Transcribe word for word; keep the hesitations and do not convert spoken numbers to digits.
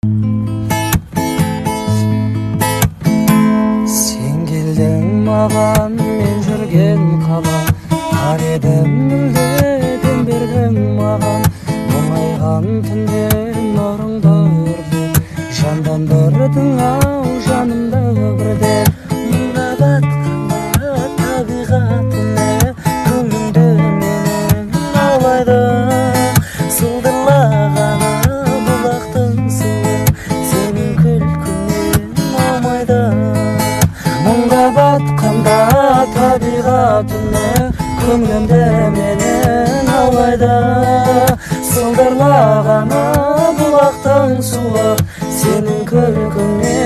Sen келдің маған, мен жүрген қала, қар едім мүлдем бердің маған. Мұңайған түнде нұрыңды үрлеп, жандандырдың ау жанымды бірде. Мұңға батқанда табиғатыма, көңілімді менің аулайды. Сылдырлағаны бұлақтың суы, сенің күлкіңнен аумайды. Мұңға батқанда табиғатыма, көңілімді менің аулайды. Сылдырлағаны бұлақтың суы, сенің күлкіңнен